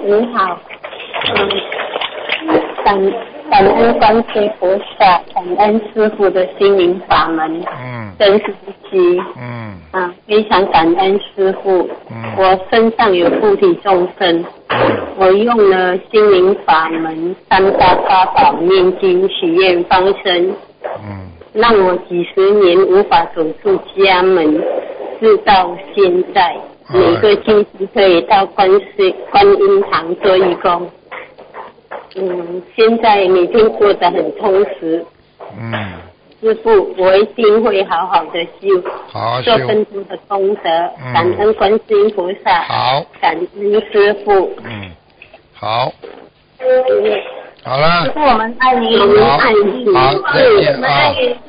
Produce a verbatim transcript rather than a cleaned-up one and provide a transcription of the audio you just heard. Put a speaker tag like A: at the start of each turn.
A: 你好，嗯，感感恩观世菩萨，感恩师父的心灵法门，
B: 嗯，
A: 真实机，
B: 嗯，
A: 啊，非常感恩师父，
B: 嗯，
A: 我身上有附体众生，我用了心灵法门三大法宝念经许愿放生，
B: 嗯，
A: 让我几十年无法走出家门，直到现在。每个星期可以到观世观音堂做义工，嗯，现在每天过得很充实。
B: 嗯，
A: 师父，我一定会好好的修，
B: 好好修，
A: 做更多的功德，
B: 嗯
A: 感恩观世音菩萨，
B: 好，
A: 感恩师父。
B: 嗯，好，
A: 嗯
B: 好了
A: 师，父，我们爱你，我们爱你，
B: 好，再见啊。